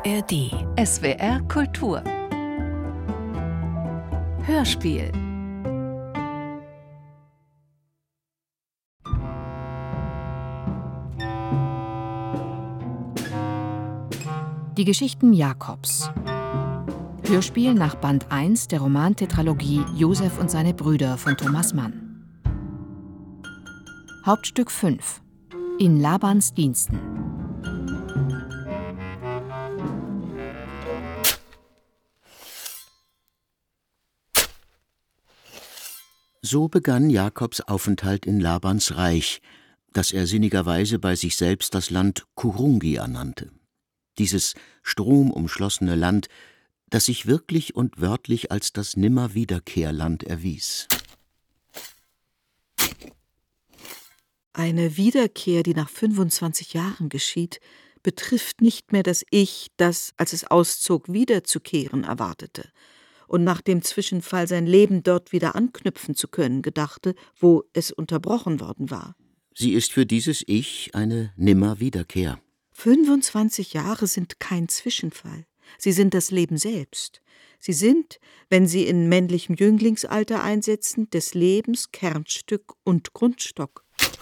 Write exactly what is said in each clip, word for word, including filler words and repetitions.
R D. S W R Kultur. Hörspiel. Die Geschichten Jakobs. Hörspiel nach Band eins der Romantetralogie Josef und seine Brüder von Thomas Mann. Hauptstück fünf. In Labans Diensten. So begann Jakobs Aufenthalt in Labans Reich, das er sinnigerweise bei sich selbst das Land Kurungia nannte. Dieses stromumschlossene Land, das sich wirklich und wörtlich als das Nimmerwiederkehrland erwies. Eine Wiederkehr, die nach fünfundzwanzig Jahren geschieht, betrifft nicht mehr das Ich, das, als es auszog, wiederzukehren erwartete und nach dem Zwischenfall sein Leben dort wieder anknüpfen zu können gedachte, wo es unterbrochen worden war. Sie ist für dieses Ich eine Nimmerwiederkehr. fünfundzwanzig Jahre sind kein Zwischenfall. Sie sind das Leben selbst. Sie sind, wenn sie in männlichem Jünglingsalter einsetzen, des Lebens Kernstück und Grundstock.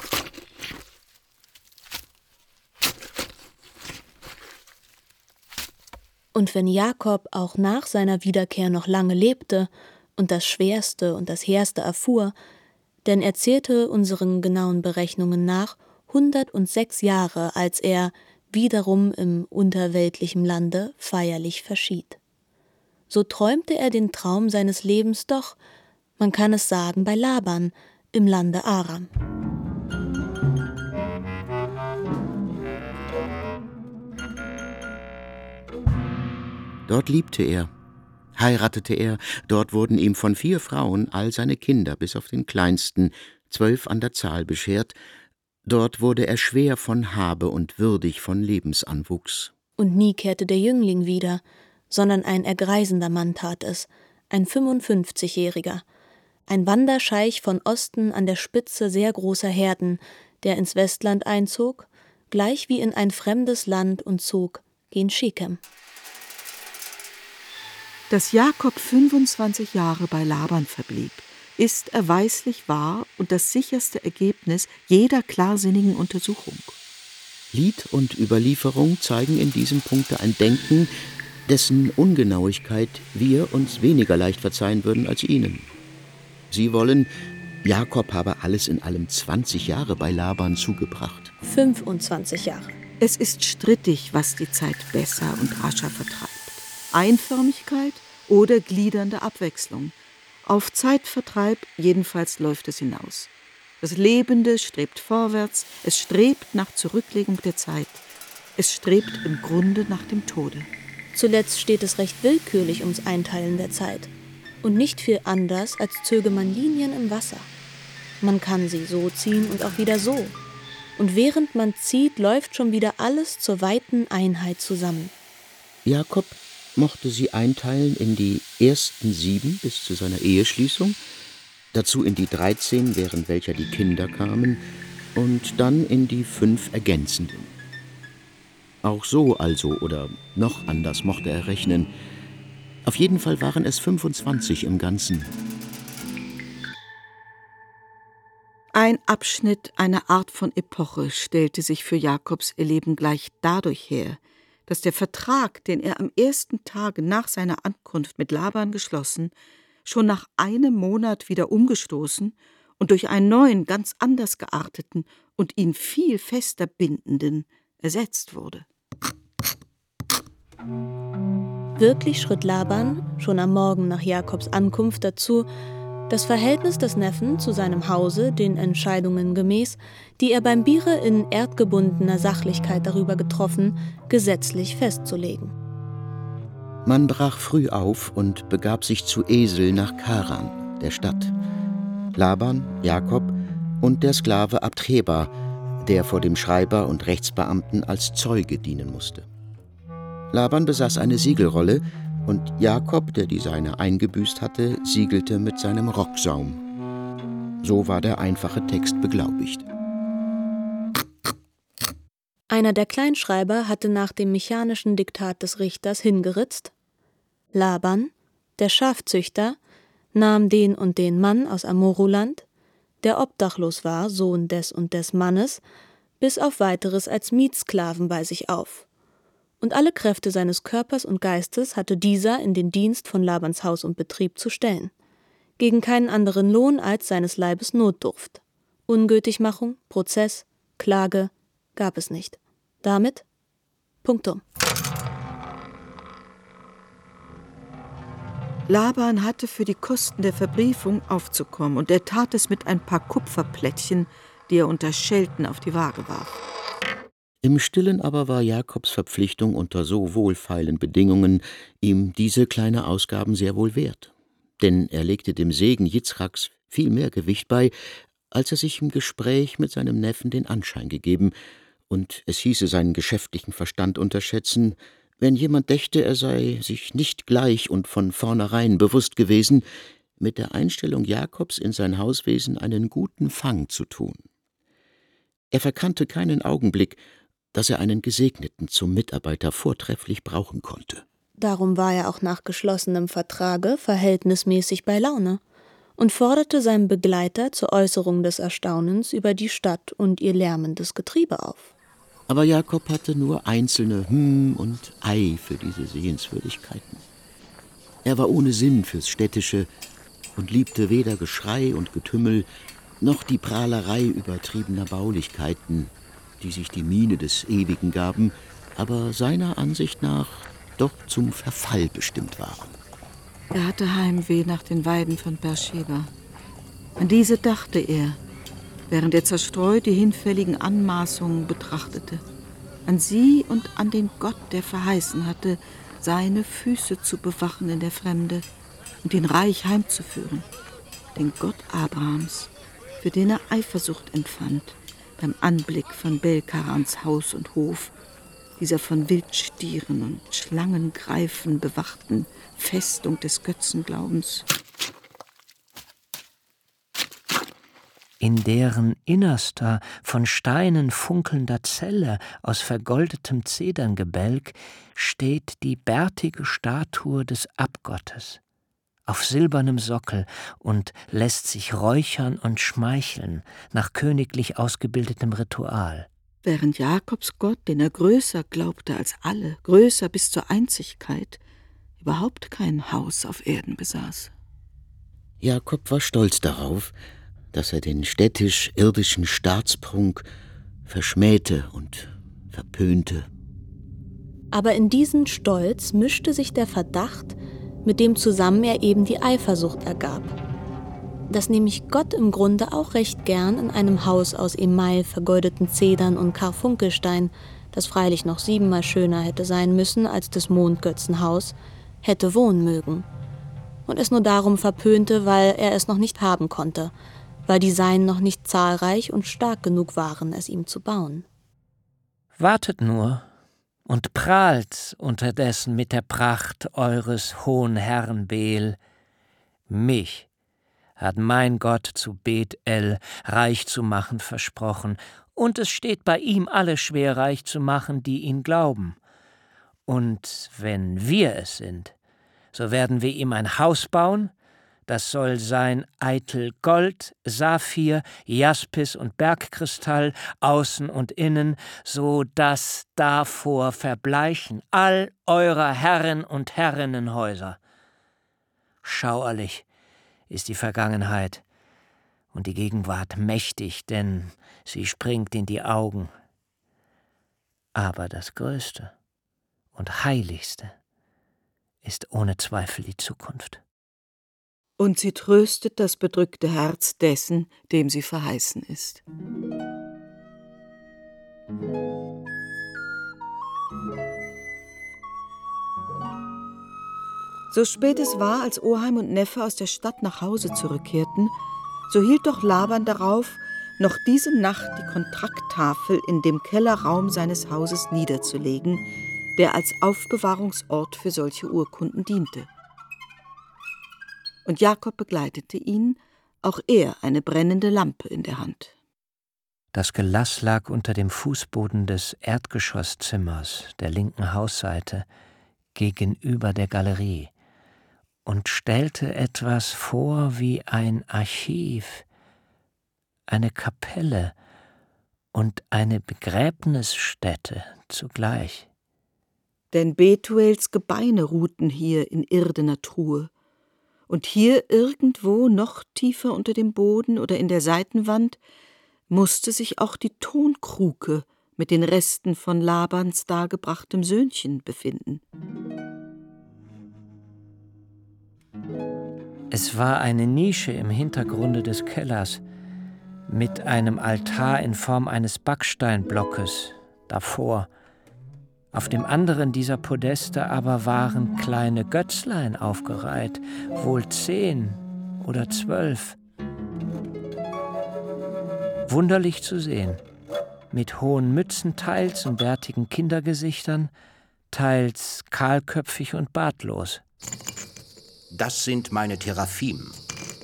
Und wenn Jakob auch nach seiner Wiederkehr noch lange lebte und das Schwerste und das Hehrste erfuhr, denn er zählte unseren genauen Berechnungen nach hundertsechs Jahre, als er wiederum im unterweltlichen Lande feierlich verschied. So träumte er den Traum seines Lebens doch, man kann es sagen, bei Laban im Lande Aram. Dort liebte er, heiratete er, dort wurden ihm von vier Frauen all seine Kinder bis auf den kleinsten, zwölf an der Zahl, beschert. Dort wurde er schwer von Habe und würdig von Lebensanwuchs. Und nie kehrte der Jüngling wieder, sondern ein ergreisender Mann tat es, ein fünfundfünfzigjähriger, ein Wanderscheich von Osten an der Spitze sehr großer Herden, der ins Westland einzog, gleich wie in ein fremdes Land und zog gen Schichem. Dass Jakob fünfundzwanzig Jahre bei Laban verblieb, ist erweislich wahr und das sicherste Ergebnis jeder klarsinnigen Untersuchung. Lied und Überlieferung zeigen in diesem Punkte ein Denken, dessen Ungenauigkeit wir uns weniger leicht verzeihen würden als ihnen. Sie wollen, Jakob habe alles in allem zwanzig Jahre bei Laban zugebracht. fünfundzwanzig Jahre. Es ist strittig, was die Zeit besser und rascher vertreibt. Einförmigkeit oder gliedernde Abwechslung. Auf Zeitvertreib jedenfalls läuft es hinaus. Das Lebende strebt vorwärts, es strebt nach Zurücklegung der Zeit. Es strebt im Grunde nach dem Tode. Zuletzt steht es recht willkürlich ums Einteilen der Zeit. Und nicht viel anders, als zöge man Linien im Wasser. Man kann sie so ziehen und auch wieder so. Und während man zieht, läuft schon wieder alles zur weiten Einheit zusammen. Jakob mochte sie einteilen in die ersten sieben bis zu seiner Eheschließung, dazu in die dreizehn, während welcher die Kinder kamen, und dann in die fünf ergänzenden. Auch so also oder noch anders mochte er rechnen. Auf jeden Fall waren es fünfundzwanzig im Ganzen. Ein Abschnitt, eine Art von Epoche stellte sich für Jakobs Leben gleich dadurch her, dass der Vertrag, den er am ersten Tage nach seiner Ankunft mit Laban geschlossen, schon nach einem Monat wieder umgestoßen und durch einen neuen, ganz anders gearteten und ihn viel fester bindenden ersetzt wurde. Wirklich schritt Laban, schon am Morgen nach Jakobs Ankunft, dazu, das Verhältnis des Neffen zu seinem Hause, den Entscheidungen gemäß, die er beim Biere in erdgebundener Sachlichkeit darüber getroffen, gesetzlich festzulegen. Man brach früh auf und begab sich zu Esel nach Karan, der Stadt. Laban, Jakob und der Sklave Abtreba, der vor dem Schreiber und Rechtsbeamten als Zeuge dienen musste. Laban besaß eine Siegelrolle, und Jakob, der die seine eingebüßt hatte, siegelte mit seinem Rocksaum. So war der einfache Text beglaubigt. Einer der Kleinschreiber hatte nach dem mechanischen Diktat des Richters hingeritzt: Laban, der Schafzüchter, nahm den und den Mann aus Amoruland, der obdachlos war, Sohn des und des Mannes, bis auf Weiteres als Mietsklaven bei sich auf. Und alle Kräfte seines Körpers und Geistes hatte dieser in den Dienst von Labans Haus und Betrieb zu stellen, gegen keinen anderen Lohn als seines Leibes Notdurft. Ungültigmachung, Prozess, Klage gab es nicht. Damit Punktum. Laban hatte für die Kosten der Verbriefung aufzukommen, und er tat es mit ein paar Kupferplättchen, die er unter Schelten auf die Waage warf. Im Stillen aber war Jakobs Verpflichtung unter so wohlfeilen Bedingungen ihm diese kleine Ausgaben sehr wohl wert. Denn er legte dem Segen Jitzraks viel mehr Gewicht bei, als er sich im Gespräch mit seinem Neffen den Anschein gegeben, und es hieße seinen geschäftlichen Verstand unterschätzen, wenn jemand dächte, er sei sich nicht gleich und von vornherein bewusst gewesen, mit der Einstellung Jakobs in sein Hauswesen einen guten Fang zu tun. Er verkannte keinen Augenblick, dass er einen Gesegneten zum Mitarbeiter vortrefflich brauchen konnte. Darum war er auch nach geschlossenem Vertrage verhältnismäßig bei Laune und forderte seinen Begleiter zur Äußerung des Erstaunens über die Stadt und ihr lärmendes Getriebe auf. Aber Jakob hatte nur einzelne Hm und Ei für diese Sehenswürdigkeiten. Er war ohne Sinn fürs Städtische und liebte weder Geschrei und Getümmel, noch die Prahlerei übertriebener Baulichkeiten, die sich die Miene des Ewigen gaben, aber seiner Ansicht nach doch zum Verfall bestimmt waren. Er hatte Heimweh nach den Weiden von Beersheba. An diese dachte er, während er zerstreut die hinfälligen Anmaßungen betrachtete. An sie und an den Gott, der verheißen hatte, seine Füße zu bewachen in der Fremde und ihn reich heimzuführen. Den Gott Abrahams, für den er Eifersucht empfand beim Anblick von Belkarans Haus und Hof, dieser von Wildstieren und Schlangengreifen bewachten Festung des Götzenglaubens. In deren innerster, von Steinen funkelnder Zelle aus vergoldetem Zederngebälk steht die bärtige Statue des Abgottes auf silbernem Sockel und lässt sich räuchern und schmeicheln nach königlich ausgebildetem Ritual. Während Jakobs Gott, den er größer glaubte als alle, größer bis zur Einzigkeit, überhaupt kein Haus auf Erden besaß. Jakob war stolz darauf, dass er den städtisch-irdischen Staatsprunk verschmähte und verpönte. Aber in diesen Stolz mischte sich der Verdacht, mit dem zusammen er eben die Eifersucht ergab. Dass nämlich Gott im Grunde auch recht gern in einem Haus aus Email, vergoldeten Zedern und Karfunkelstein, das freilich noch siebenmal schöner hätte sein müssen als des Mondgötzenhaus, hätte wohnen mögen. Und es nur darum verpönte, weil er es noch nicht haben konnte, weil die Seinen noch nicht zahlreich und stark genug waren, es ihm zu bauen. Wartet nur und prahlt unterdessen mit der Pracht eures hohen Herrn Bel. Mich hat mein Gott zu Bethel reich zu machen versprochen, und es steht bei ihm, alle schwer reich zu machen, die ihn glauben. Und wenn wir es sind, so werden wir ihm ein Haus bauen, das soll sein eitel Gold, Saphir, Jaspis und Bergkristall, außen und innen, so dass davor verbleichen all eurer Herren und Herrinnenhäuser. Schauerlich ist die Vergangenheit und die Gegenwart mächtig, denn sie springt in die Augen. Aber das Größte und Heiligste ist ohne Zweifel die Zukunft. Und sie tröstet das bedrückte Herz dessen, dem sie verheißen ist. So spät es war, als Oheim und Neffe aus der Stadt nach Hause zurückkehrten, so hielt doch Laban darauf, noch diese Nacht die Kontrakttafel in dem Kellerraum seines Hauses niederzulegen, der als Aufbewahrungsort für solche Urkunden diente. Und Jakob begleitete ihn, auch er eine brennende Lampe in der Hand. Das Gelaß lag unter dem Fußboden des Erdgeschosszimmers der linken Hausseite gegenüber der Galerie und stellte etwas vor wie ein Archiv, eine Kapelle und eine Begräbnisstätte zugleich. Denn Betuels Gebeine ruhten hier in irdener Truhe. Und hier irgendwo noch tiefer unter dem Boden oder in der Seitenwand musste sich auch die Tonkruke mit den Resten von Labans dargebrachtem Söhnchen befinden. Es war eine Nische im Hintergrunde des Kellers mit einem Altar in Form eines Backsteinblockes davor. Auf dem anderen dieser Podeste aber waren kleine Götzlein aufgereiht, wohl zehn oder zwölf. Wunderlich zu sehen, mit hohen Mützen teils und bärtigen Kindergesichtern, teils kahlköpfig und bartlos. Das sind meine Teraphim.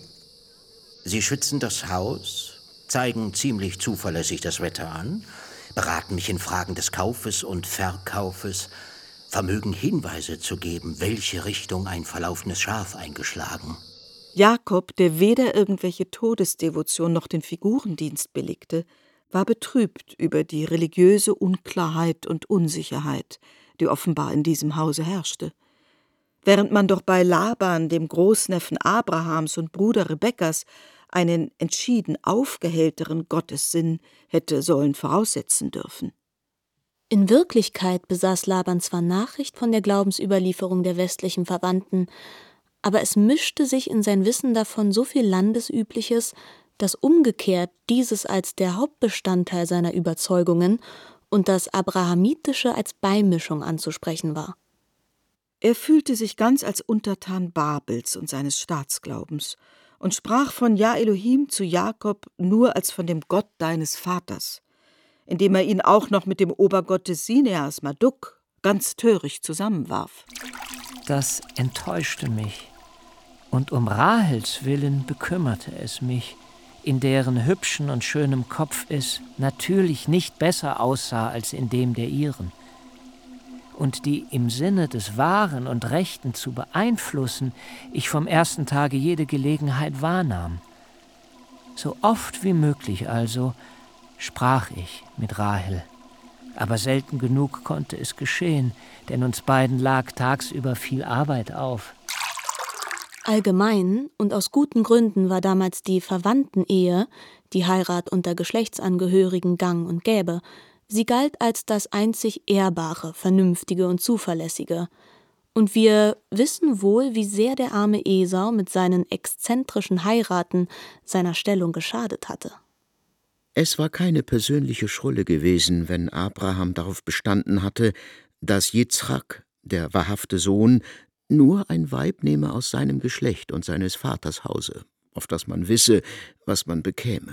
Sie schützen das Haus, zeigen ziemlich zuverlässig das Wetter an, beraten mich in Fragen des Kaufes und Verkaufes, vermögen Hinweise zu geben, welche Richtung ein verlaufenes Schaf eingeschlagen. Jakob, der weder irgendwelche Todesdevotion noch den Figurendienst billigte, war betrübt über die religiöse Unklarheit und Unsicherheit, die offenbar in diesem Hause herrschte. Während man doch bei Laban, dem Großneffen Abrahams und Bruder Rebekkas, einen entschieden aufgehellteren Gottessinn hätte sollen voraussetzen dürfen. In Wirklichkeit besaß Laban zwar Nachricht von der Glaubensüberlieferung der westlichen Verwandten, aber es mischte sich in sein Wissen davon so viel Landesübliches, dass umgekehrt dieses als der Hauptbestandteil seiner Überzeugungen und das Abrahamitische als Beimischung anzusprechen war. Er fühlte sich ganz als Untertan Babels und seines Staatsglaubens und sprach von Ja Elohim zu Jakob nur als von dem Gott deines Vaters, indem er ihn auch noch mit dem Obergott des Sineas, Marduk, ganz töricht zusammenwarf. Das enttäuschte mich, und um Rahels willen bekümmerte es mich, in deren hübschen und schönem Kopf es natürlich nicht besser aussah als in dem der ihren, und die im Sinne des Wahren und Rechten zu beeinflussen, ich vom ersten Tage jede Gelegenheit wahrnahm. So oft wie möglich also sprach ich mit Rahel, aber selten genug konnte es geschehen, denn uns beiden lag tagsüber viel Arbeit auf. Allgemein und aus guten Gründen war damals die Verwandtenehe, die Heirat unter Geschlechtsangehörigen gang und gäbe. Sie galt als das einzig Ehrbare, Vernünftige und Zuverlässige. Und wir wissen wohl, wie sehr der arme Esau mit seinen exzentrischen Heiraten seiner Stellung geschadet hatte. Es war keine persönliche Schrulle gewesen, wenn Abraham darauf bestanden hatte, dass Jitzchak, der wahrhafte Sohn, nur ein Weib nehme aus seinem Geschlecht und seines Vaters Hause, auf das man wisse, was man bekäme.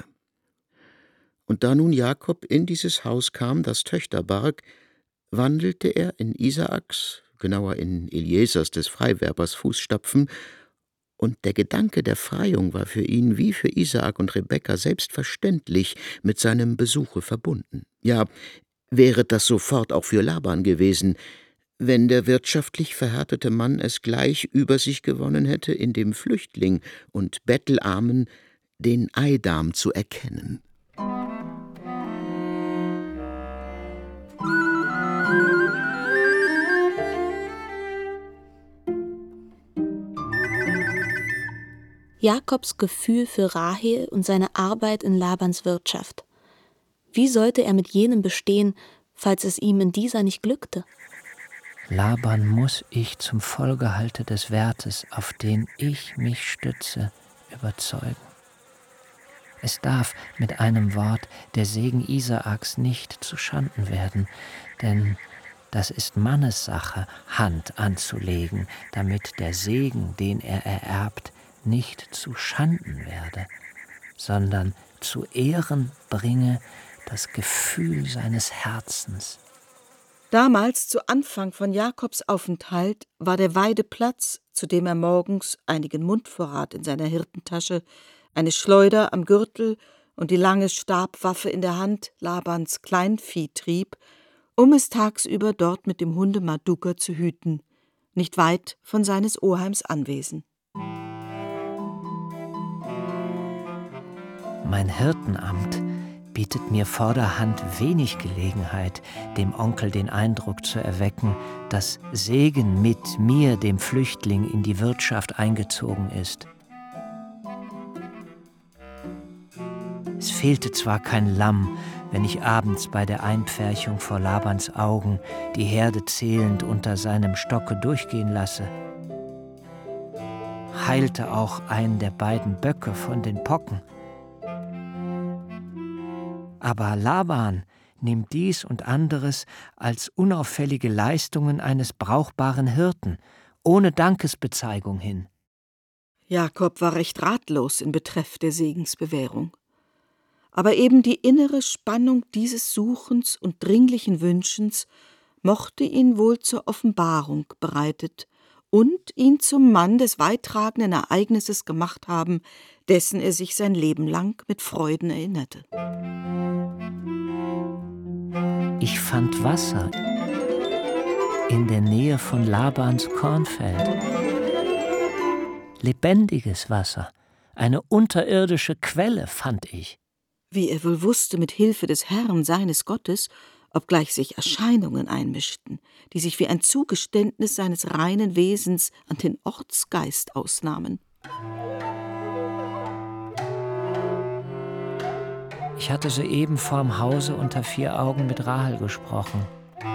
Und da nun Jakob in dieses Haus kam, das Töchterbarg, wandelte er in Isaaks, genauer in Eliesers des Freiwerbers Fußstapfen, und der Gedanke der Freiung war für ihn wie für Isaak und Rebekka selbstverständlich mit seinem Besuche verbunden. Ja, wäre das sofort auch für Laban gewesen, wenn der wirtschaftlich verhärtete Mann es gleich über sich gewonnen hätte, in dem Flüchtling und Bettelarmen den Eidam zu erkennen. Jakobs Gefühl für Rahel und seine Arbeit in Labans Wirtschaft. Wie sollte er mit jenem bestehen, falls es ihm in dieser nicht glückte? Laban muss ich zum Vollgehalte des Wertes, auf den ich mich stütze, überzeugen. Es darf mit einem Wort der Segen Isaaks nicht zuschanden werden, denn das ist Mannessache, Hand anzulegen, damit der Segen, den er ererbt, nicht zu Schanden werde, sondern zu Ehren bringe das Gefühl seines Herzens. Damals, zu Anfang von Jakobs Aufenthalt, war der Weideplatz, zu dem er morgens einigen Mundvorrat in seiner Hirtentasche, eine Schleuder am Gürtel und die lange Stabwaffe in der Hand Labans Kleinvieh trieb, um es tagsüber dort mit dem Hunde Maduka zu hüten, nicht weit von seines Oheims Anwesen. Mein Hirtenamt bietet mir vorderhand wenig Gelegenheit, dem Onkel den Eindruck zu erwecken, dass Segen mit mir, dem Flüchtling, in die Wirtschaft eingezogen ist. Es fehlte zwar kein Lamm, wenn ich abends bei der Einpferchung vor Labans Augen die Herde zählend unter seinem Stocke durchgehen lasse, heilte auch ein der beiden Böcke von den Pocken. Aber Laban nimmt dies und anderes als unauffällige Leistungen eines brauchbaren Hirten, ohne Dankesbezeigung hin. Jakob war recht ratlos in Betreff der Segensbewährung. Aber eben die innere Spannung dieses Suchens und dringlichen Wünschens mochte ihn wohl zur Offenbarung bereitet und ihn zum Mann des weittragenden Ereignisses gemacht haben, dessen er sich sein Leben lang mit Freuden erinnerte. Ich fand Wasser in der Nähe von Labans Kornfeld. Lebendiges Wasser, eine unterirdische Quelle fand ich. Wie er wohl wusste, mit Hilfe des Herrn, seines Gottes, obgleich sich Erscheinungen einmischten, die sich wie ein Zugeständnis seines reinen Wesens an den Ortsgeist ausnahmen. Ich hatte soeben vorm Hause unter vier Augen mit Rahel gesprochen.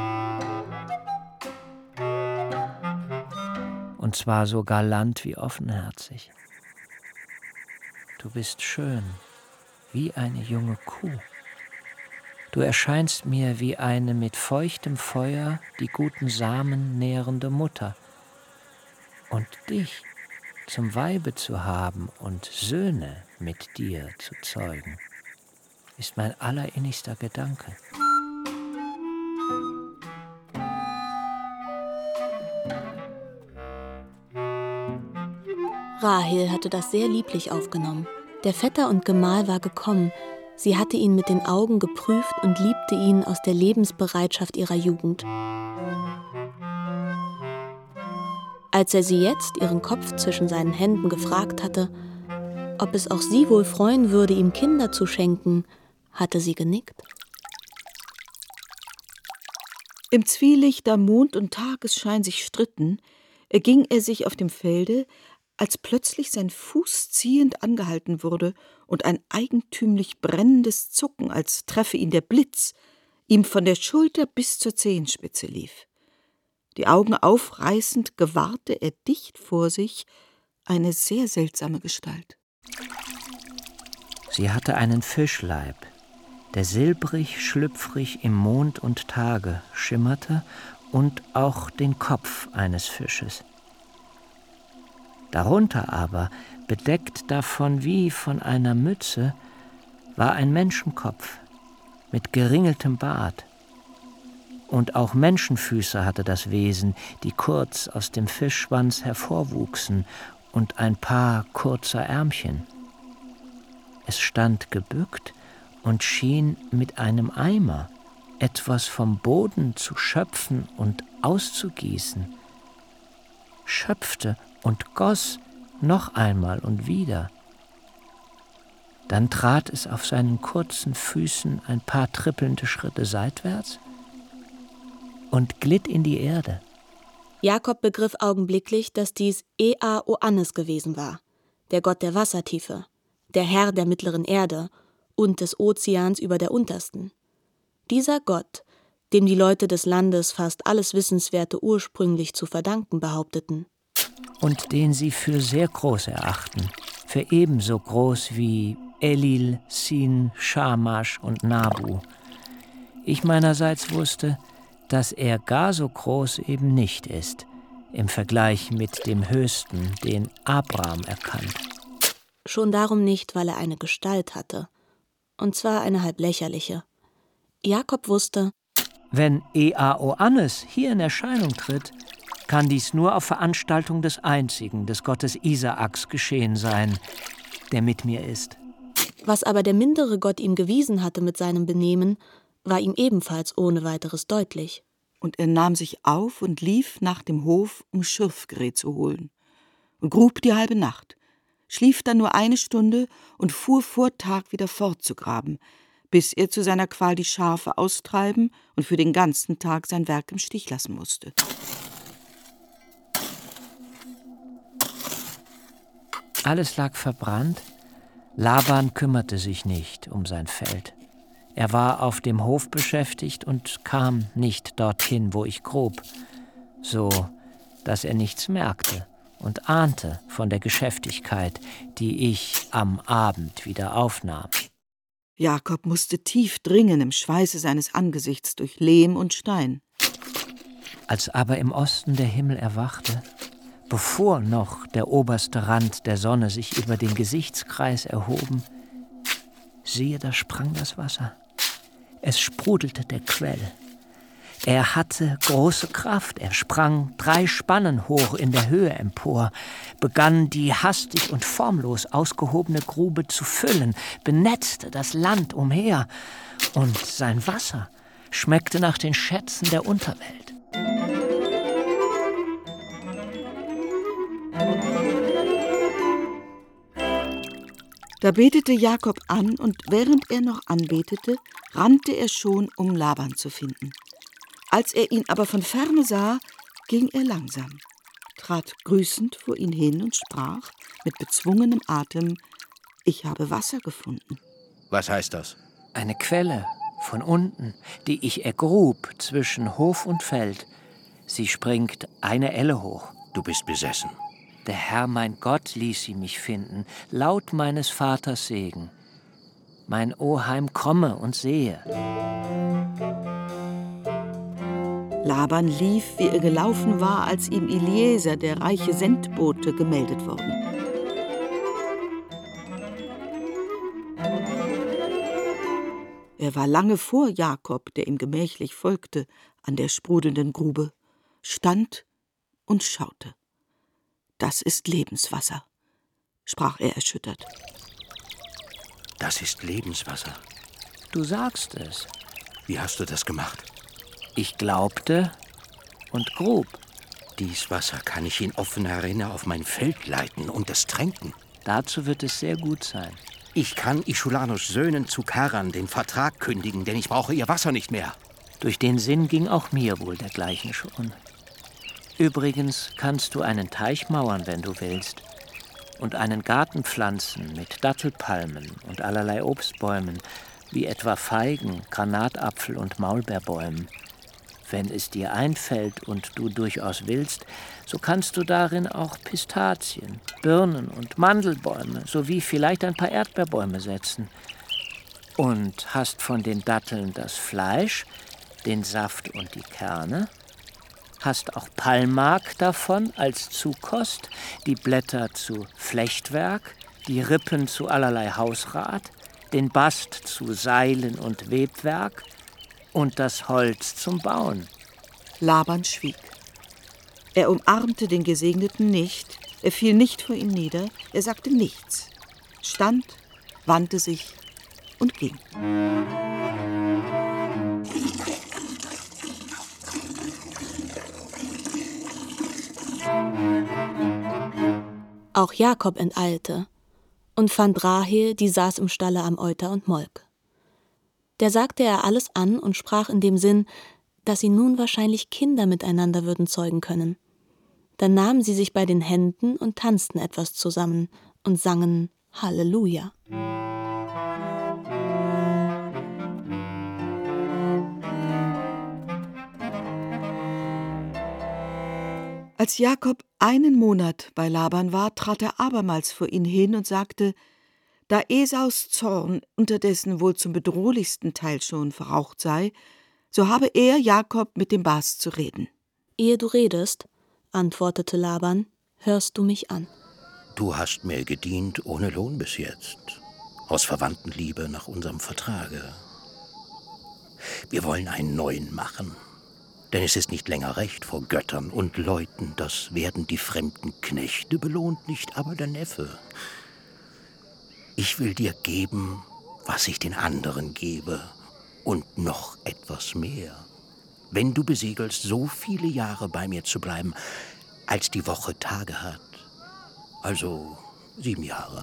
Und zwar so galant wie offenherzig. Du bist schön, wie eine junge Kuh. Du erscheinst mir wie eine mit feuchtem Feuer die guten Samen nährende Mutter. Und dich zum Weibe zu haben und Söhne mit dir zu zeugen, ist mein allerinnigster Gedanke. Rahel hatte das sehr lieblich aufgenommen. Der Vetter und Gemahl war gekommen. Sie hatte ihn mit den Augen geprüft und liebte ihn aus der Lebensbereitschaft ihrer Jugend. Als er sie jetzt, ihren Kopf zwischen seinen Händen, gefragt hatte, ob es auch sie wohl freuen würde, ihm Kinder zu schenken, hatte sie genickt. Im Zwielicht, da Mond und Tagesschein sich stritten, erging er sich auf dem Felde, als plötzlich sein Fuß ziehend angehalten wurde und ein eigentümlich brennendes Zucken, als treffe ihn der Blitz, ihm von der Schulter bis zur Zehenspitze lief. Die Augen aufreißend gewahrte er dicht vor sich eine sehr seltsame Gestalt. Sie hatte einen Fischleib, der silbrig, schlüpfrig im Mond und Tage schimmerte, und auch den Kopf eines Fisches. Darunter aber, bedeckt davon wie von einer Mütze, war ein Menschenkopf mit geringeltem Bart. Und auch Menschenfüße hatte das Wesen, die kurz aus dem Fischschwanz hervorwuchsen, und ein paar kurzer Ärmchen. Es stand gebückt und schien mit einem Eimer etwas vom Boden zu schöpfen und auszugießen, schöpfte und goss noch einmal und wieder. Dann trat es auf seinen kurzen Füßen ein paar trippelnde Schritte seitwärts und glitt in die Erde. Jakob begriff augenblicklich, dass dies Ea Oannes gewesen war, der Gott der Wassertiefe, der Herr der mittleren Erde und des Ozeans über der untersten. Dieser Gott, dem die Leute des Landes fast alles Wissenswerte ursprünglich zu verdanken behaupteten. Und den sie für sehr groß erachten, für ebenso groß wie Elil, Sin, Shamash und Nabu. Ich meinerseits wusste, dass er gar so groß eben nicht ist, im Vergleich mit dem Höchsten, den Abraham erkannt. Schon darum nicht, weil er eine Gestalt hatte, und zwar eine halb lächerliche. Jakob wusste, wenn Ea Oannes hier in Erscheinung tritt, kann dies nur auf Veranstaltung des Einzigen, des Gottes Isaaks, geschehen sein, der mit mir ist. Was aber der mindere Gott ihm gewiesen hatte mit seinem Benehmen, war ihm ebenfalls ohne weiteres deutlich. Und er nahm sich auf und lief nach dem Hof, um Schürfgerät zu holen, und grub die halbe Nacht, schlief dann nur eine Stunde und fuhr vor Tag wieder fort zu graben, bis er zu seiner Qual die Schafe austreiben und für den ganzen Tag sein Werk im Stich lassen musste. Alles lag verbrannt. Laban kümmerte sich nicht um sein Feld. Er war auf dem Hof beschäftigt und kam nicht dorthin, wo ich grub, so dass er nichts merkte und ahnte von der Geschäftigkeit, die ich am Abend wieder aufnahm. Jakob musste tief dringen im Schweiße seines Angesichts durch Lehm und Stein. Als aber im Osten der Himmel erwachte, bevor noch der oberste Rand der Sonne sich über den Gesichtskreis erhoben, siehe, da sprang das Wasser. Es sprudelte der Quell. Er hatte große Kraft. Er sprang drei Spannen hoch in der Höhe empor, begann die hastig und formlos ausgehobene Grube zu füllen, benetzte das Land umher, und sein Wasser schmeckte nach den Schätzen der Unterwelt. Da betete Jakob an, und während er noch anbetete, rannte er schon, um Laban zu finden. Als er ihn aber von ferne sah, ging er langsam, trat grüßend vor ihn hin und sprach mit bezwungenem Atem: »Ich habe Wasser gefunden.« Was heißt das? Eine Quelle von unten, die ich ergrub zwischen Hof und Feld. Sie springt eine Elle hoch. Du bist besessen. Der Herr, mein Gott, ließ sie mich finden, laut meines Vaters Segen. Mein Oheim komme und sehe. Laban lief, wie er gelaufen war, als ihm Eliezer, der reiche Sendbote, gemeldet worden. Er war lange vor Jakob, der ihm gemächlich folgte, an der sprudelnden Grube, stand und schaute. »Das ist Lebenswasser«, sprach er erschüttert. Das ist Lebenswasser. Du sagst es. Wie hast du das gemacht? Ich glaubte und grub. Dies Wasser kann ich in offener Rinne auf mein Feld leiten und es tränken. Dazu wird es sehr gut sein. Ich kann Ischulanos Söhnen zu Karan den Vertrag kündigen, denn ich brauche ihr Wasser nicht mehr. Durch den Sinn ging auch mir wohl dergleichen schon. Übrigens kannst du einen Teich mauern, wenn du willst, und einen Garten pflanzen mit Dattelpalmen und allerlei Obstbäumen, wie etwa Feigen, Granatapfel und Maulbeerbäumen. Wenn es dir einfällt und du durchaus willst, so kannst du darin auch Pistazien, Birnen und Mandelbäume sowie vielleicht ein paar Erdbeerbäume setzen. Und hast von den Datteln das Fleisch, den Saft und die Kerne, hast auch Palmmark davon als Zukost, die Blätter zu Flechtwerk, die Rippen zu allerlei Hausrat, den Bast zu Seilen und Webwerk und das Holz zum Bauen. Laban schwieg. Er umarmte den Gesegneten nicht, er fiel nicht vor ihm nieder, er sagte nichts, stand, wandte sich und ging. Auch Jakob enteilte und fand Rahel, die saß im Stalle am Euter und molk. Der sagte er alles an und sprach in dem Sinn, dass sie nun wahrscheinlich Kinder miteinander würden zeugen können. Dann nahmen sie sich bei den Händen und tanzten etwas zusammen und sangen Halleluja. Als Jakob einen Monat bei Laban war, trat er abermals vor ihn hin und sagte: Da Esaus Zorn unterdessen wohl zum bedrohlichsten Teil schon verraucht sei, so habe er, Jakob, mit dem Bas zu reden. Ehe du redest, antwortete Laban, hörst du mich an. Du hast mir gedient ohne Lohn bis jetzt, aus Verwandtenliebe nach unserem Vertrage. Wir wollen einen neuen machen. Denn es ist nicht länger recht vor Göttern und Leuten, das werden die fremden Knechte belohnt, nicht aber der Neffe. Ich will dir geben, was ich den anderen gebe, und noch etwas mehr. Wenn du besiegelst, so viele Jahre bei mir zu bleiben, als die Woche Tage hat. Also sieben Jahre.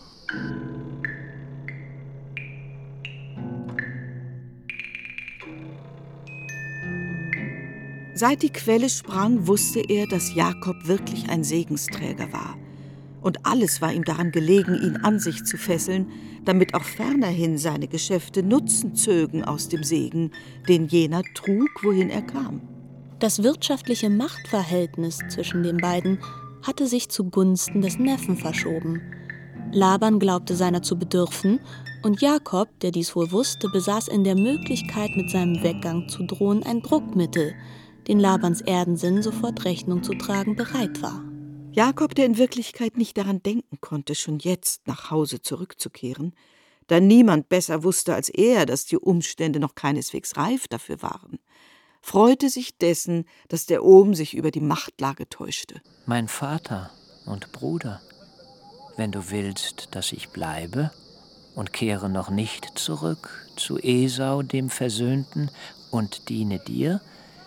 Seit die Quelle sprang, wusste er, dass Jakob wirklich ein Segensträger war. Und alles war ihm daran gelegen, ihn an sich zu fesseln, damit auch fernerhin seine Geschäfte Nutzen zögen aus dem Segen, den jener trug, wohin er kam. Das wirtschaftliche Machtverhältnis zwischen den beiden hatte sich zugunsten des Neffen verschoben. Laban glaubte seiner zu bedürfen, und Jakob, der dies wohl wusste, besaß in der Möglichkeit, mit seinem Weggang zu drohen, ein Druckmittel, den Labans Erdensinn sofort Rechnung zu tragen bereit war. Jakob, der in Wirklichkeit nicht daran denken konnte, schon jetzt nach Hause zurückzukehren, da niemand besser wusste als er, dass die Umstände noch keineswegs reif dafür waren, freute sich dessen, dass der Ohm sich über die Machtlage täuschte. Mein Vater und Bruder, wenn du willst, dass ich bleibe und kehre noch nicht zurück zu Esau, dem Versöhnten, und diene dir,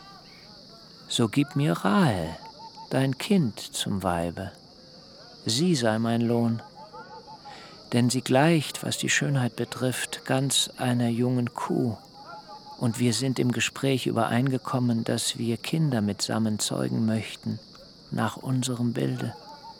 so gib mir Rahel, dein Kind, zum Weibe. Sie sei mein Lohn. Denn sie gleicht, was die Schönheit betrifft, ganz einer jungen Kuh. Und wir sind im Gespräch übereingekommen, dass wir Kinder mitsammen zeugen möchten, nach unserem Bilde.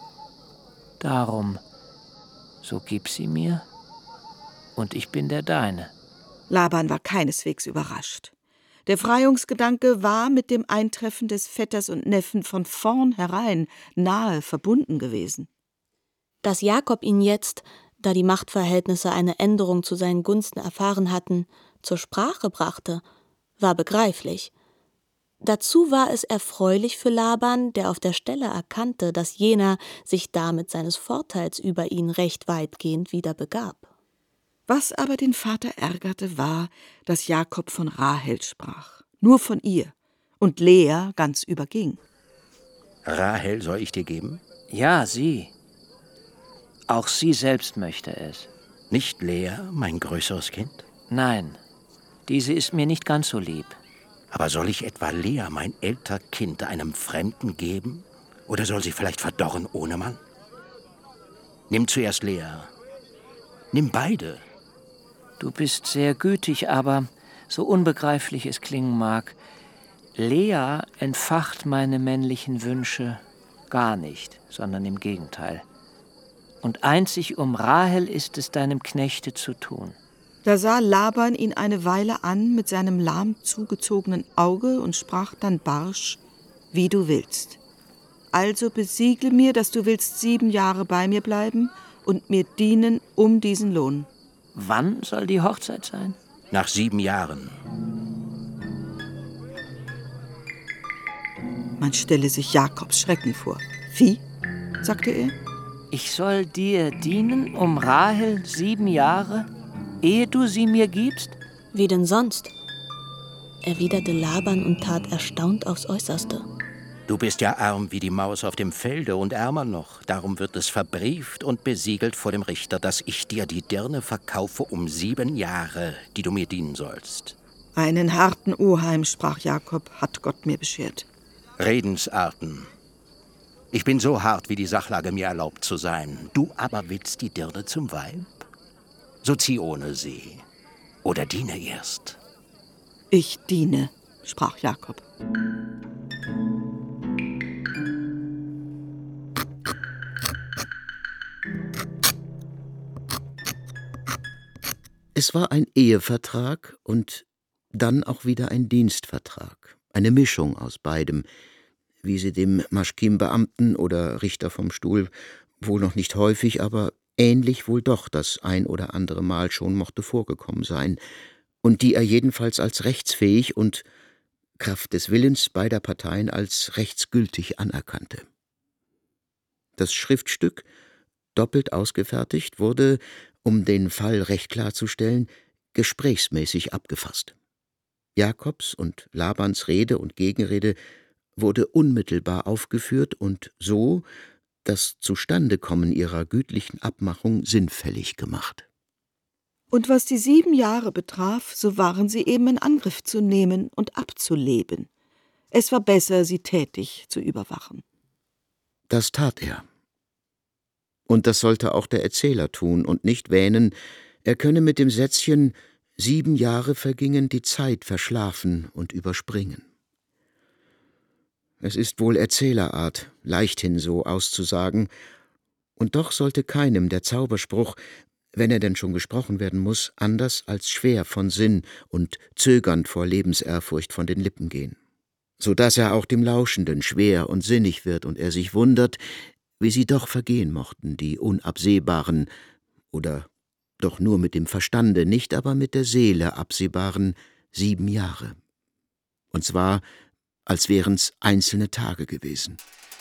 Darum, so gib sie mir, und ich bin der Deine. Laban war keineswegs überrascht. Der Freiungsgedanke war mit dem Eintreffen des Vetters und Neffen von vornherein nahe verbunden gewesen. Dass Jakob ihn jetzt, da die Machtverhältnisse eine Änderung zu seinen Gunsten erfahren hatten, zur Sprache brachte, war begreiflich. Dazu war es erfreulich für Laban, der auf der Stelle erkannte, dass jener sich damit seines Vorteils über ihn recht weitgehend wieder begab. Was aber den Vater ärgerte, war, dass Jakob von Rahel sprach, nur von ihr, und Lea ganz überging. Rahel soll ich dir geben? Ja, sie. Auch sie selbst möchte es. Nicht Lea, mein größeres Kind? Nein, diese ist mir nicht ganz so lieb. Aber soll ich etwa Lea, mein älter Kind, einem Fremden geben? Oder soll sie vielleicht verdorren ohne Mann? Nimm zuerst Lea. Nimm beide. Du bist sehr gütig, aber so unbegreiflich es klingen mag, Lea entfacht meine männlichen Wünsche gar nicht, sondern im Gegenteil. Und einzig um Rahel ist es deinem Knechte zu tun. Da sah Laban ihn eine Weile an mit seinem lahm zugezogenen Auge und sprach dann barsch: Wie du willst. Also besiegle mir, dass du willst sieben Jahre bei mir bleiben und mir dienen um diesen Lohn. Wann soll die Hochzeit sein? Nach sieben Jahren. Man stelle sich Jakobs Schrecken vor. Wie? Sagte er. Ich soll dir dienen um Rahel sieben Jahre, ehe du sie mir gibst? Wie denn sonst? Erwiderte Laban und tat erstaunt aufs Äußerste. Du bist ja arm wie die Maus auf dem Felde und ärmer noch. Darum wird es verbrieft und besiegelt vor dem Richter, dass ich dir die Dirne verkaufe um sieben Jahre, die du mir dienen sollst. Einen harten Oheim, sprach Jakob, hat Gott mir beschert. Redensarten. Ich bin so hart, wie die Sachlage mir erlaubt zu sein. Du aber willst die Dirne zum Weib? So zieh ohne sie. Oder diene erst. Ich diene, sprach Jakob. Es war ein Ehevertrag und dann auch wieder ein Dienstvertrag, eine Mischung aus beidem, wie sie dem Maschkim-Beamten oder Richter vom Stuhl wohl noch nicht häufig, aber ähnlich wohl doch das ein oder andere Mal schon mochte vorgekommen sein, und die er jedenfalls als rechtsfähig und Kraft des Willens beider Parteien als rechtsgültig anerkannte. Das Schriftstück, doppelt ausgefertigt, wurde, um den Fall recht klarzustellen, gesprächsmäßig abgefasst. Jakobs und Labans Rede und Gegenrede wurde unmittelbar aufgeführt und so, das Zustandekommen ihrer gütlichen Abmachung sinnfällig gemacht. Und was die sieben Jahre betraf, so waren sie eben in Angriff zu nehmen und abzuleben. Es war besser, sie tätig zu überwachen. Das tat er. Und das sollte auch der Erzähler tun und nicht wähnen, er könne mit dem Sätzchen »sieben Jahre vergingen, die Zeit verschlafen und überspringen«. Es ist wohl Erzählerart, leichthin so auszusagen, und doch sollte keinem der Zauberspruch, wenn er denn schon gesprochen werden muss, anders als schwer von Sinn und zögernd vor Lebensehrfurcht von den Lippen gehen, so daß er auch dem Lauschenden schwer und sinnig wird und er sich wundert, wie sie doch vergehen mochten, die unabsehbaren oder doch nur mit dem Verstande, nicht aber mit der Seele absehbaren sieben Jahre. Und zwar, als wären's einzelne Tage gewesen.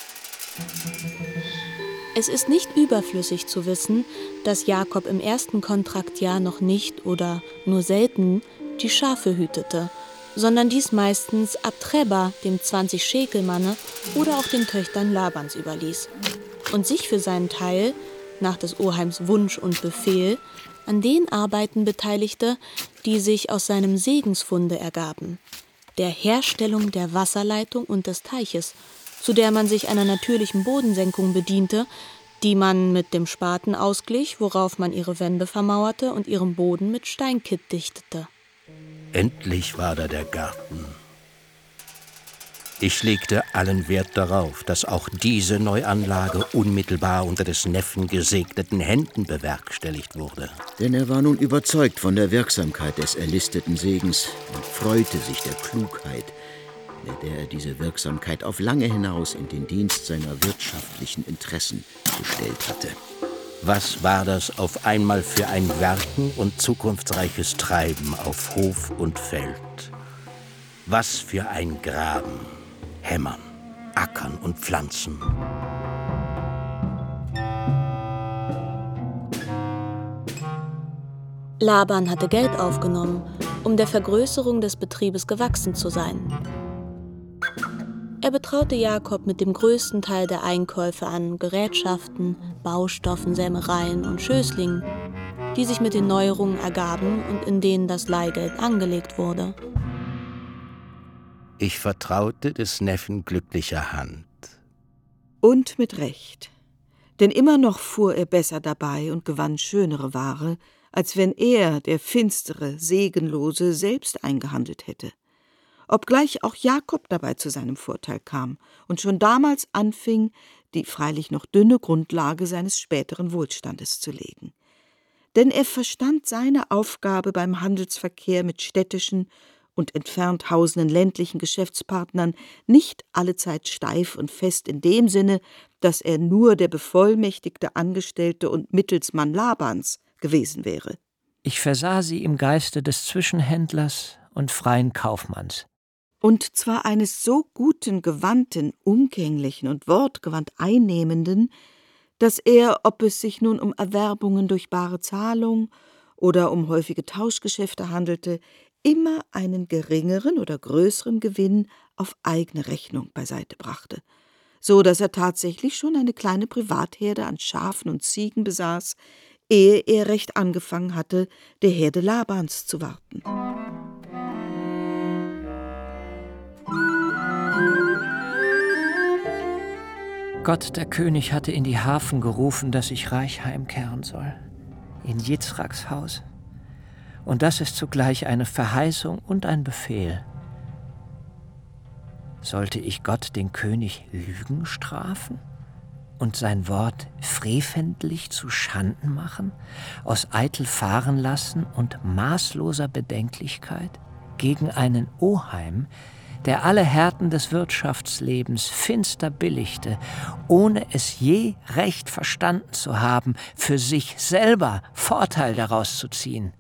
Es ist nicht überflüssig zu wissen, dass Jakob im ersten Kontraktjahr noch nicht oder nur selten die Schafe hütete, sondern dies meistens Abtreba, dem zwanzig-Schekelmanne, oder auch den Töchtern Labans überließ und sich für seinen Teil, nach des Oheims Wunsch und Befehl, an den Arbeiten beteiligte, die sich aus seinem Segensfunde ergaben, der Herstellung der Wasserleitung und des Teiches, zu der man sich einer natürlichen Bodensenkung bediente, die man mit dem Spaten ausglich, worauf man ihre Wände vermauerte und ihren Boden mit Steinkitt dichtete. Endlich war da der Garten. Ich legte allen Wert darauf, dass auch diese Neuanlage unmittelbar unter des Neffen gesegneten Händen bewerkstelligt wurde. Denn er war nun überzeugt von der Wirksamkeit des erlisteten Segens und freute sich der Klugheit, mit der er diese Wirksamkeit auf lange hinaus in den Dienst seiner wirtschaftlichen Interessen gestellt hatte. Was war das auf einmal für ein Werken und zukunftsreiches Treiben auf Hof und Feld? Was für ein Graben, Hämmern, Ackern und Pflanzen. Laban hatte Geld aufgenommen, um der Vergrößerung des Betriebes gewachsen zu sein. Er betraute Jakob mit dem größten Teil der Einkäufe an Gerätschaften, Baustoffen, Sämereien und Schößlingen, die sich mit den Neuerungen ergaben und in denen das Leihgeld angelegt wurde. Ich vertraute des Neffen glücklicher Hand. Und mit Recht. Denn immer noch fuhr er besser dabei und gewann schönere Ware, als wenn er, der finstere, segenlose, selbst eingehandelt hätte. Obgleich auch Jakob dabei zu seinem Vorteil kam und schon damals anfing, die freilich noch dünne Grundlage seines späteren Wohlstandes zu legen. Denn er verstand seine Aufgabe beim Handelsverkehr mit städtischen und entfernt hausenden ländlichen Geschäftspartnern nicht allezeit steif und fest in dem Sinne, dass er nur der bevollmächtigte Angestellte und Mittelsmann Labans gewesen wäre. Ich versah sie im Geiste des Zwischenhändlers und freien Kaufmanns. Und zwar eines so guten, gewandten, umgänglichen und wortgewandt Einnehmenden, dass er, ob es sich nun um Erwerbungen durch bare Zahlung oder um häufige Tauschgeschäfte handelte, immer einen geringeren oder größeren Gewinn auf eigene Rechnung beiseite brachte, so dass er tatsächlich schon eine kleine Privatherde an Schafen und Ziegen besaß, ehe er recht angefangen hatte, der Herde Labans zu warten. Gott, der König, hatte in die Hafen gerufen, dass ich reich heimkehren soll, in Jitzraks Haus. Und das ist zugleich eine Verheißung und ein Befehl. Sollte ich Gott, den König, Lügen strafen und sein Wort freventlich zu Schanden machen, aus eitel Fahrenlassen und maßloser Bedenklichkeit gegen einen Oheim, der alle Härten des Wirtschaftslebens finster billigte, ohne es je recht verstanden zu haben, für sich selber Vorteil daraus zu ziehen?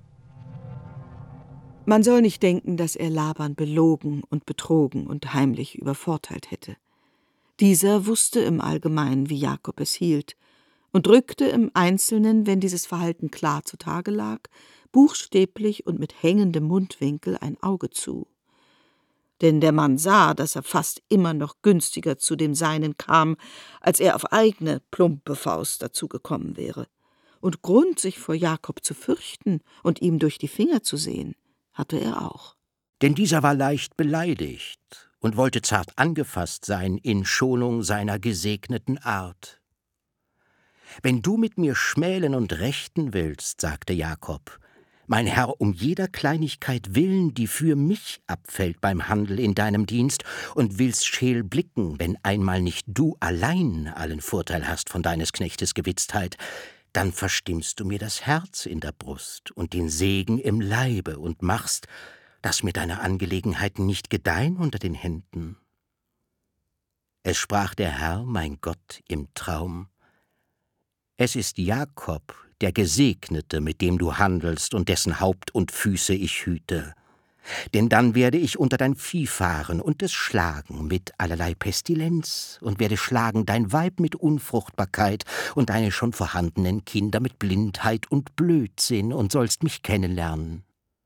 Man soll nicht denken, dass er Laban belogen und betrogen und heimlich übervorteilt hätte. Dieser wusste im Allgemeinen, wie Jakob es hielt, und drückte im Einzelnen, wenn dieses Verhalten klar zutage lag, buchstäblich und mit hängendem Mundwinkel ein Auge zu. Denn der Mann sah, dass er fast immer noch günstiger zu dem Seinen kam, als er auf eigene plumpe Faust dazu gekommen wäre. Und Grund, sich vor Jakob zu fürchten und ihm durch die Finger zu sehen, hatte er auch. Denn dieser war leicht beleidigt und wollte zart angefasst sein in Schonung seiner gesegneten Art. »Wenn du mit mir schmälen und rechten willst«, sagte Jakob, »mein Herr, um jeder Kleinigkeit willen, die für mich abfällt beim Handel in deinem Dienst, und willst scheel blicken, wenn einmal nicht du allein allen Vorteil hast von deines Knechtes Gewitztheit, dann verstimmst du mir das Herz in der Brust und den Segen im Leibe und machst, dass mir deine Angelegenheiten nicht gedeihen unter den Händen.« Es sprach der Herr, mein Gott, im Traum: »Es ist Jakob, der Gesegnete, mit dem du handelst und dessen Haupt und Füße ich hüte. Denn dann werde ich unter dein Vieh fahren und es schlagen mit allerlei Pestilenz und werde schlagen dein Weib mit Unfruchtbarkeit und deine schon vorhandenen Kinder mit Blindheit und Blödsinn, und sollst mich kennenlernen.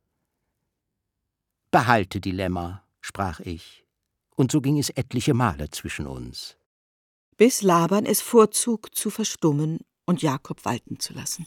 Behalte die Lämmer«, sprach ich, und so ging es etliche Male zwischen uns. Bis Laban es vorzog, zu verstummen und Jakob walten zu lassen.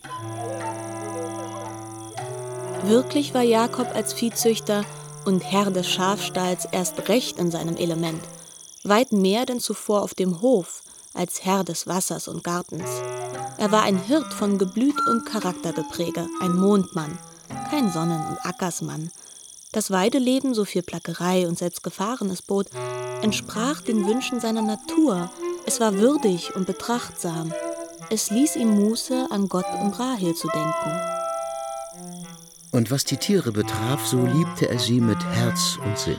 Wirklich war Jakob als Viehzüchter und Herr des Schafstalls erst recht in seinem Element, weit mehr denn zuvor auf dem Hof, als Herr des Wassers und Gartens. Er war ein Hirt von Geblüt und Charaktergepräge, ein Mondmann, kein Sonnen- und Ackersmann. Das Weideleben, so viel Plackerei und selbst Gefahren es bot, entsprach den Wünschen seiner Natur. Es war würdig und betrachtsam. Es ließ ihm Muße, an Gott und Rahel zu denken. Und was die Tiere betraf, so liebte er sie mit Herz und Sinn.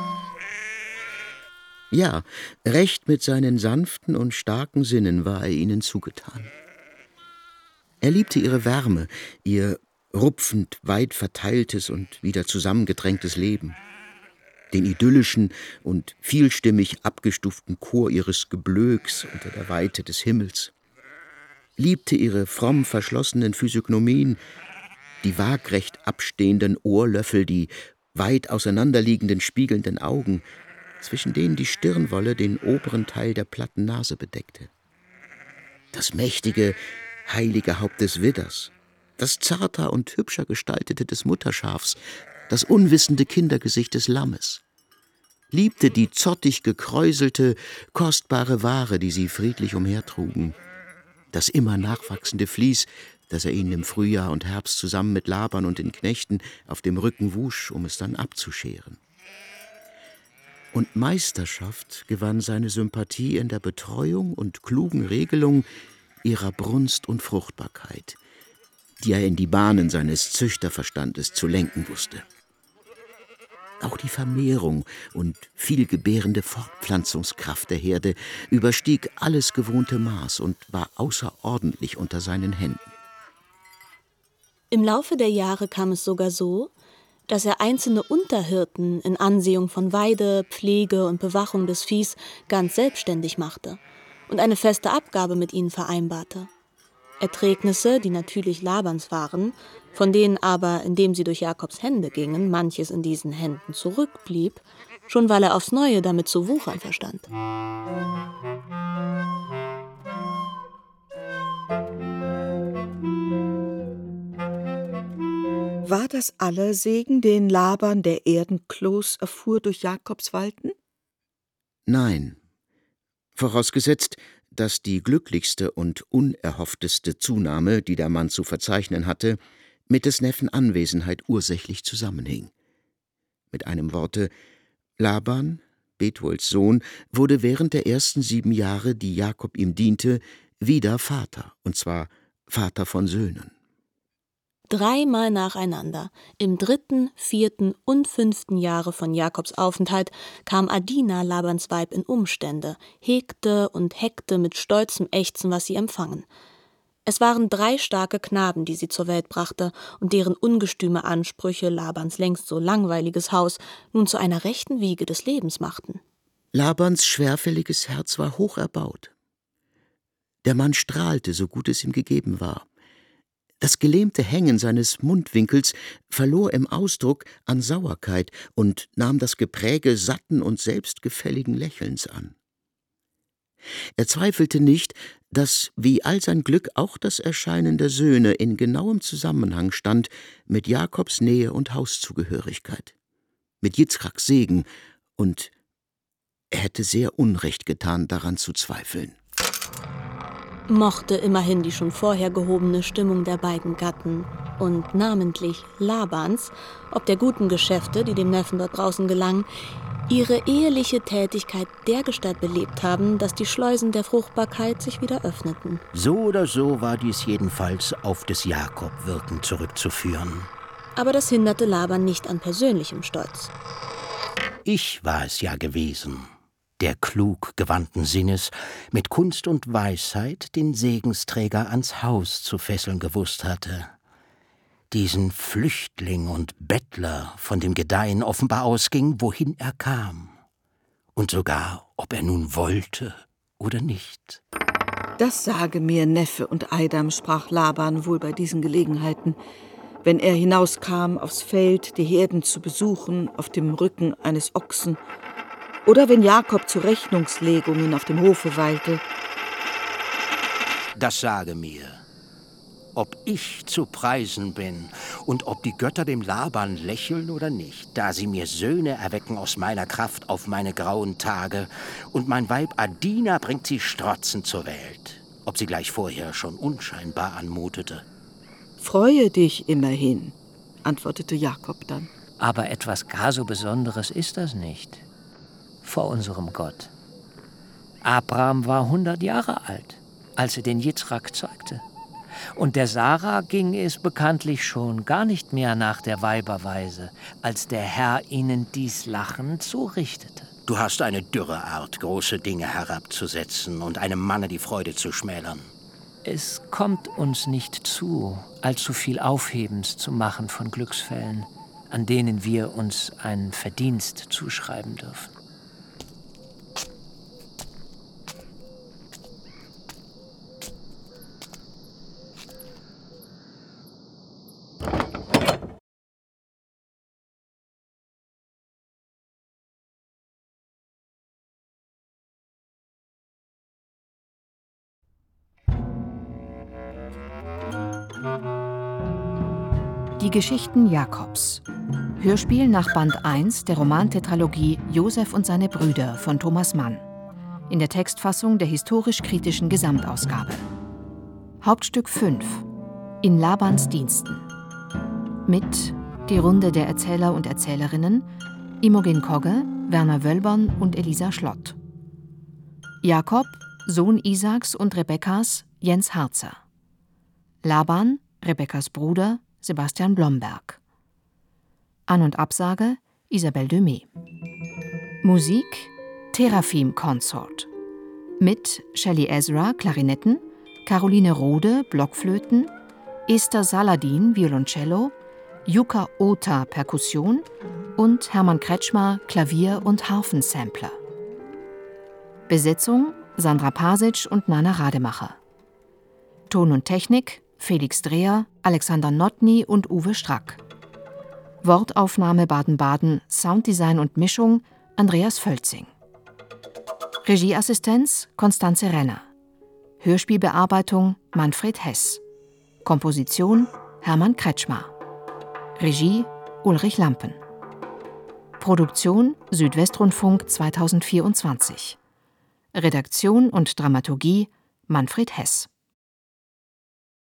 Ja, recht mit seinen sanften und starken Sinnen war er ihnen zugetan. Er liebte ihre Wärme, ihr rupfend weit verteiltes und wieder zusammengedrängtes Leben, den idyllischen und vielstimmig abgestuften Chor ihres Geblöks unter der Weite des Himmels, liebte ihre fromm verschlossenen Physiognomien, die waagrecht abstehenden Ohrlöffel, die weit auseinanderliegenden spiegelnden Augen, zwischen denen die Stirnwolle den oberen Teil der platten Nase bedeckte, das mächtige, heilige Haupt des Widders, das zarter und hübscher gestaltete des Mutterschafs, das unwissende Kindergesicht des Lammes, liebte die zottig gekräuselte, kostbare Ware, die sie friedlich umhertrugen, das immer nachwachsende Vlies, das er ihnen im Frühjahr und Herbst zusammen mit Laban und den Knechten auf dem Rücken wusch, um es dann abzuscheren. Und Meisterschaft gewann seine Sympathie in der Betreuung und klugen Regelung ihrer Brunst und Fruchtbarkeit, die er in die Bahnen seines Züchterverstandes zu lenken wusste. Auch die Vermehrung und vielgebärende Fortpflanzungskraft der Herde überstieg alles gewohnte Maß und war außerordentlich unter seinen Händen. Im Laufe der Jahre kam es sogar so, dass er einzelne Unterhirten in Ansehung von Weide, Pflege und Bewachung des Viehs ganz selbstständig machte und eine feste Abgabe mit ihnen vereinbarte. Erträgnisse, die natürlich Labans waren, von denen aber, indem sie durch Jakobs Hände gingen, manches in diesen Händen zurückblieb, schon weil er aufs Neue damit zu wuchern verstand. War das aller Segen, den Laban der Erdenkloß erfuhr durch Jakobs Walten? Nein, vorausgesetzt, dass die glücklichste und unerhoffteste Zunahme, die der Mann zu verzeichnen hatte, mit des Neffen Anwesenheit ursächlich zusammenhing. Mit einem Worte, Laban, Bethuels Sohn, wurde während der ersten sieben Jahre, die Jakob ihm diente, wieder Vater, und zwar Vater von Söhnen. Dreimal nacheinander, im dritten, vierten und fünften Jahre von Jakobs Aufenthalt, kam Adina, Labans Weib, in Umstände, hegte und heckte mit stolzem Ächzen, was sie empfangen. Es waren drei starke Knaben, die sie zur Welt brachte und deren ungestüme Ansprüche Labans längst so langweiliges Haus nun zu einer rechten Wiege des Lebens machten. Labans schwerfälliges Herz war hoch erbaut. Der Mann strahlte, so gut es ihm gegeben war. Das gelähmte Hängen seines Mundwinkels verlor im Ausdruck an Sauerkeit und nahm das Gepräge satten und selbstgefälligen Lächelns an. Er zweifelte nicht, dass wie all sein Glück auch das Erscheinen der Söhne in genauem Zusammenhang stand mit Jakobs Nähe und Hauszugehörigkeit, mit Jitzchaks Segen, und er hätte sehr Unrecht getan, daran zu zweifeln. Mochte immerhin die schon vorher gehobene Stimmung der beiden Gatten und namentlich Labans, ob der guten Geschäfte, die dem Neffen dort draußen gelangen, ihre eheliche Tätigkeit dergestalt belebt haben, dass die Schleusen der Fruchtbarkeit sich wieder öffneten. So oder so war dies jedenfalls auf des Jakob Wirken zurückzuführen. Aber das hinderte Laban nicht an persönlichem Stolz. Ich war es ja gewesen, der klug gewandten Sinnes, mit Kunst und Weisheit den Segensträger ans Haus zu fesseln gewusst hatte. Diesen Flüchtling und Bettler von dem Gedeihen offenbar ausging, wohin er kam. Und sogar, ob er nun wollte oder nicht. Das sage mir Neffe und Eidam, sprach Laban wohl bei diesen Gelegenheiten, wenn er hinauskam aufs Feld, die Herden zu besuchen, auf dem Rücken eines Ochsen, oder wenn Jakob zu Rechnungslegungen auf dem Hofe weilte. Das sage mir, ob ich zu preisen bin und ob die Götter dem Laban lächeln oder nicht, da sie mir Söhne erwecken aus meiner Kraft auf meine grauen Tage, und mein Weib Adina bringt sie strotzend zur Welt, ob sie gleich vorher schon unscheinbar anmutete. Freue dich immerhin, antwortete Jakob dann. Aber etwas gar so Besonderes ist das nicht. Vor unserem Gott. Abraham war hundert Jahre alt, als er den Jitzrak zeugte. Und der Sarah ging es bekanntlich schon gar nicht mehr nach der Weiberweise, als der Herr ihnen dies Lachen zurichtete. Du hast eine dürre Art, große Dinge herabzusetzen und einem Manne die Freude zu schmälern. Es kommt uns nicht zu, allzu viel Aufhebens zu machen von Glücksfällen, an denen wir uns einen Verdienst zuschreiben dürfen. Die Geschichten Jakobs. Hörspiel nach Band eins der Romantetralogie Josef und seine Brüder von Thomas Mann. In der Textfassung der historisch-kritischen Gesamtausgabe. Hauptstück fünf. In Labans Diensten. Mit die Runde der Erzähler und Erzählerinnen Imogen Kogge, Werner Wölbern und Elisa Schlott. Jakob, Sohn Isaaks und Rebekkas, Jens Harzer. Laban, Rebekkas Bruder, Sebastian Blomberg. An- und Absage Isabelle Demey. Musik Teraphim Consort. Mit Shelley Ezra Klarinetten, Caroline Rode Blockflöten, Esther Saladin Violoncello, Jukka Ota Perkussion und Hermann Kretschmer Klavier- und Harfensampler. Besetzung Sandra Pasic und Nana Rademacher. Ton und Technik Felix Dreher, Alexander Notny und Uwe Strack. Wortaufnahme Baden-Baden, Sounddesign und Mischung Andreas Völzing. Regieassistenz Konstanze Renner. Hörspielbearbeitung Manfred Hess. Komposition Hermann Kretschmer. Regie Ulrich Lampen. Produktion Südwestrundfunk zweitausendvierundzwanzig. Redaktion und Dramaturgie Manfred Hess.